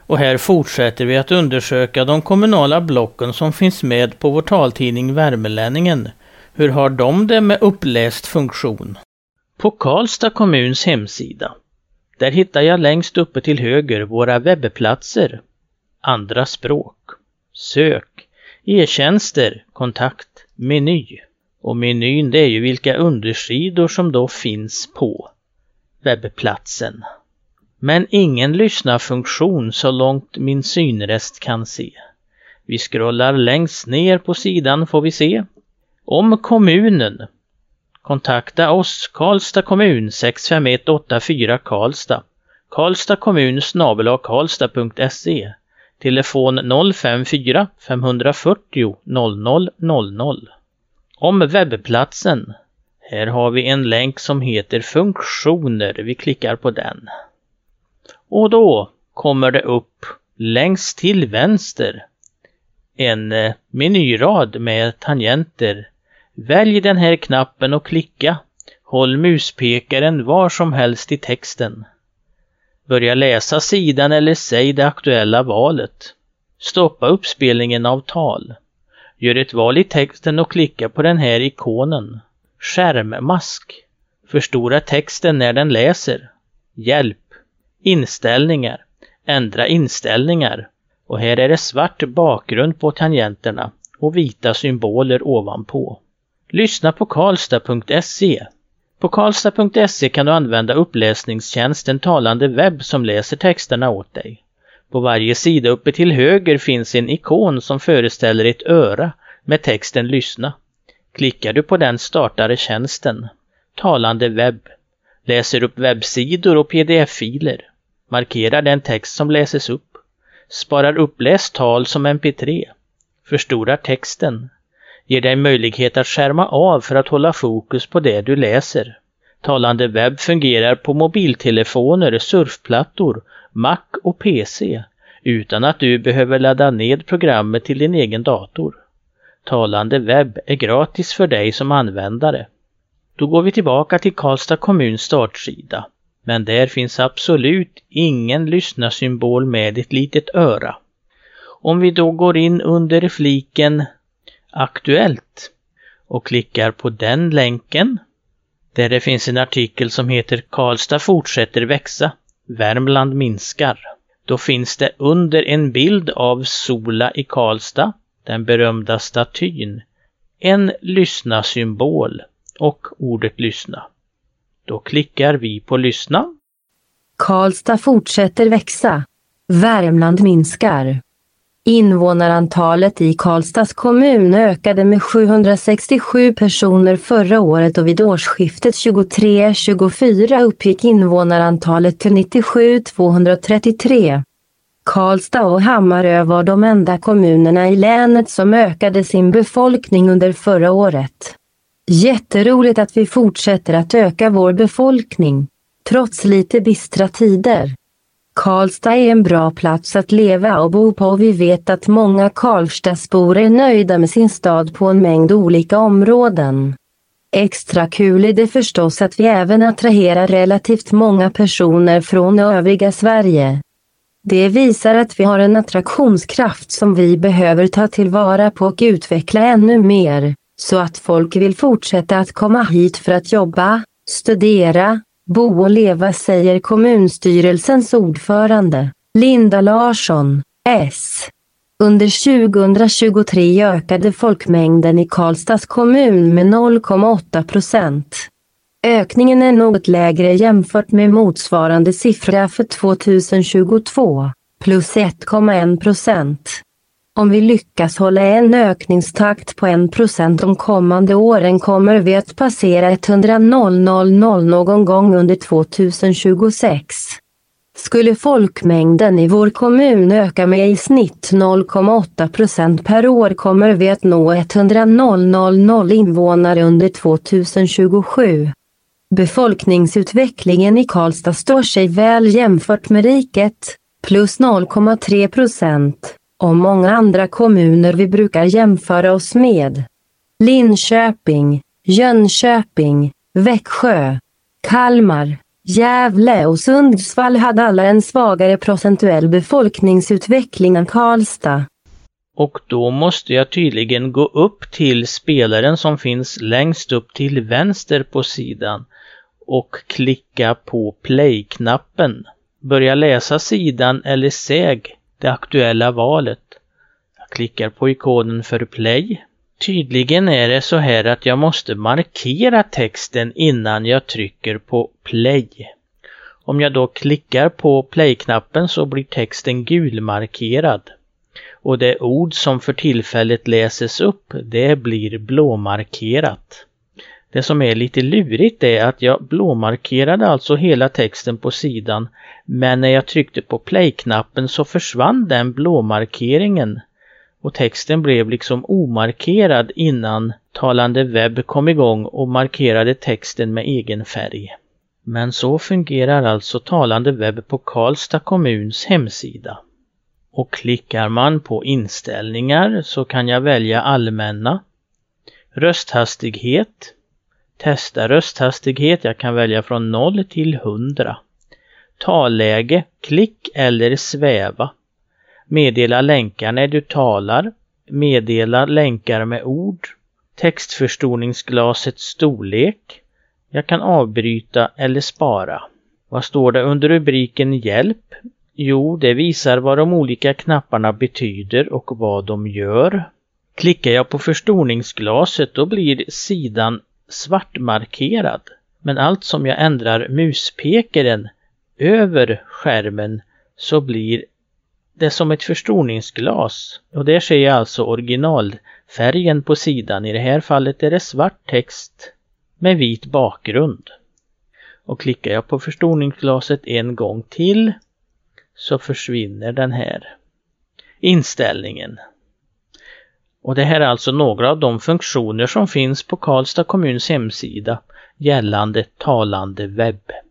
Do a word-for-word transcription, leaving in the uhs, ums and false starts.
Och här fortsätter vi att undersöka de kommunala blocken som finns med på vår taltidning Värmelänningen. Hur har de det med uppläst funktion? På Karlstad kommuns hemsida, där hittar jag längst uppe till höger våra webbplatser, andra språk, sök, e-tjänster, kontakt, meny. Och menyn, det är ju vilka undersidor som då finns på webbplatsen. Men ingen lyssnarfunktion så långt min synrest kan se. Vi scrollar längst ner på sidan får vi se. Om kommunen. Kontakta oss, Karlstad kommun sex fem ett åtta fyra Karlstad. Karlstad kommun snabel-a karlstad punkt se. Telefon noll fem fyra fem fyra noll noll noll noll noll. Om webbplatsen. Här har vi en länk som heter funktioner. Vi klickar på den. Och då kommer det upp längst till vänster en menyrad med tangenter. Välj den här knappen och klicka. Håll muspekaren var som helst i texten. Börja läsa sidan eller säg det aktuella valet. Stoppa uppspelningen av tal. Gör ett val i texten och klicka på den här ikonen. Skärmmask. Förstora texten när den läser. Hjälp. Inställningar. Ändra inställningar. Och här är det svart bakgrund på tangenterna och vita symboler ovanpå. Lyssna på karlstad punkt se. På karlstad punkt se kan du använda uppläsningstjänsten talande webb som läser texterna åt dig. På varje sida uppe till höger finns en ikon som föreställer ett öra med texten lyssna. Klickar du på den startar tjänsten. Talande webb. Läser upp webbsidor och pdf-filer. Markerar den text som läses upp. Sparar uppläst tal som M P tre. Förstorar texten. Ger dig möjlighet att skärma av för att hålla fokus på det du läser. Talande webb fungerar på mobiltelefoner, surfplattor, Mac och P C utan att du behöver ladda ned programmet till din egen dator. Talande webb är gratis för dig som användare. Då går vi tillbaka till Karlstad kommuns startsida. Men där finns absolut ingen lyssnarsymbol med ett litet öra. Om vi då går in under fliken Aktuellt och klickar på den länken där det finns en artikel som heter Karlstad fortsätter växa, Värmland minskar. Då finns det under en bild av Sola i Karlstad, den berömda statyn, en lyssnasymbol och ordet lyssna. Då klickar vi på lyssna. Karlstad fortsätter växa. Värmland minskar. Invånarantalet i Karlstads kommun ökade med sjuhundrasextiosju personer förra året och vid årsskiftet tjugotre tjugofyra uppgick invånarantalet till nittiosju tusen tvåhundratrettiotre. Karlstad och Hammarö var de enda kommunerna i länet som ökade sin befolkning under förra året. Jätteroligt att vi fortsätter att öka vår befolkning, trots lite bistra tider. Karlstad är en bra plats att leva och bo på och vi vet att många Karlstadsbor är nöjda med sin stad på en mängd olika områden. Extra kul är det förstås att vi även attraherar relativt många personer från övriga Sverige. Det visar att vi har en attraktionskraft som vi behöver ta tillvara på och utveckla ännu mer, så att folk vill fortsätta att komma hit för att jobba, studera, bo och leva, säger kommunstyrelsens ordförande, Linda Larsson, S. Under tjugohundratjugotre ökade folkmängden i Karlstads kommun med noll komma åtta procent. Ökningen är något lägre jämfört med motsvarande siffra för tjugohundratjugotvå, plus ett komma en procent. Om vi lyckas hålla en ökningstakt på en procent de kommande åren kommer vi att passera hundra någon gång under tjugohundratjugosex. Skulle folkmängden i vår kommun öka med i snitt noll komma åtta procent per år kommer vi att nå hundra invånare under tjugohundratjugosju. Befolkningsutvecklingen i Karlstad står sig väl jämfört med riket, plus noll komma tre procent. Och många andra kommuner vi brukar jämföra oss med. Linköping, Jönköping, Växjö, Kalmar, Gävle och Sundsvall hade alla en svagare procentuell befolkningsutveckling än Karlstad. Och då måste jag tydligen gå upp till spelaren som finns längst upp till vänster på sidan och klicka på play-knappen. Börja läsa sidan eller säg det aktuella valet. Jag klickar på ikonen för play. Tydligen är det så här att jag måste markera texten innan jag trycker på play. Om jag då klickar på play-knappen så blir texten gulmarkerad. Och det ord som för tillfället läses upp, det blir blåmarkerat. Det som är lite lurigt är att jag blåmarkerade alltså hela texten på sidan, men när jag tryckte på play-knappen så försvann den blåmarkeringen och texten blev liksom omarkerad innan talande webb kom igång och markerade texten med egen färg. Men så fungerar alltså talande webb på Karlstad kommuns hemsida. Och klickar man på inställningar så kan jag välja allmänna, rösthastighet, testa rösthastighet, jag kan välja från noll till hundra, talläge, klick eller sväva, meddela länkar när du talar, meddela länkar med ord, textförstoringsglasets storlek, jag kan avbryta eller spara. Vad står det under rubriken hjälp? Jo, det visar vad de olika knapparna betyder och vad de gör. Klickar jag på förstoringsglaset då blir sidan svartmarkerad. Men allt som jag ändrar muspekaren över skärmen så blir det som ett förstoringsglas. Och där ser jag alltså originalfärgen på sidan. I det här fallet är det svart text med vit bakgrund. Och klickar jag på förstoringsglaset en gång till så försvinner den här inställningen. Och det här är alltså några av de funktioner som finns på Karlstad kommuns hemsida gällande talande webb.